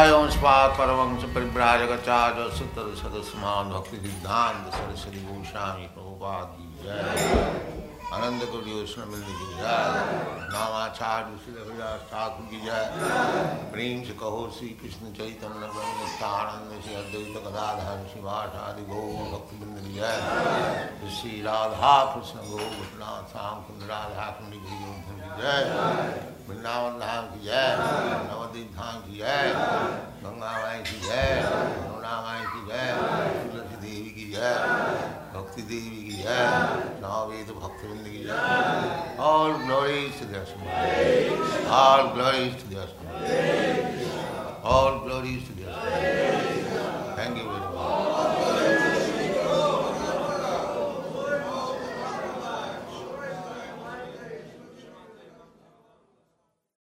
जय वंशपाद परमहंस परिव्राजकाचार्य सुतर सदस्यमान भक्ति सिद्धांत सरस्वती गोस्वामी प्रभुपाद की जय। आनंद कोटि वैष्णव वृंद की जय। नामाचार्य श्री हरिदास ठाकुर की जय। प्रेम से कहो श्री कृष्ण चैतन्य नित्यानंद श्री अद्वैत गदाधर शिवासादि गौर भक्ति वृंद की जय। श्री राधा कृष्ण गोपनाथ श्याम कुंद राधा कुंड की जय। वृंदावन धाम की जय। नवद्वीप धाम की जय। गंगा माई की जय। यमुना माई की जय। तुलसी देवी की जय। भक्ति देवी की जय। नववेद भक्तवृंद की जय। All glories to the Asma. All glories to the Asma. All glories to the Asma.